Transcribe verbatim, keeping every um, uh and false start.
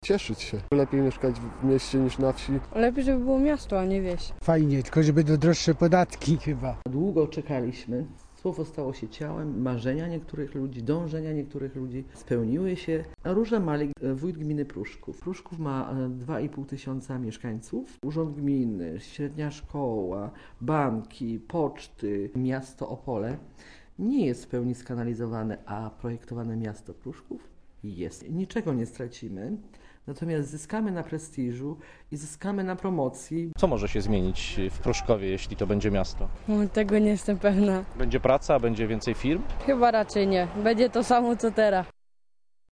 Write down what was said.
cieszyć się. Lepiej mieszkać w mieście niż na wsi. Lepiej, żeby było miasto, a nie wieś. Fajnie, tylko żeby do droższe podatki chyba. Długo czekaliśmy. Słowo stało się ciałem, marzenia niektórych ludzi, dążenia niektórych ludzi spełniły się. Róża Malik, wójt gminy Pruszków. Pruszków ma dwa i pół tysiąca mieszkańców. Urząd gminy, średnia szkoła, banki, poczty, miasto Opole nie jest w pełni skanalizowane, a projektowane miasto Pruszków jest. Niczego nie stracimy, natomiast zyskamy na prestiżu i zyskamy na promocji. Co może się zmienić w Pruszkowie, jeśli to będzie miasto? No, tego nie jestem pewna. Będzie praca, będzie więcej firm? Chyba raczej nie. Będzie to samo co teraz.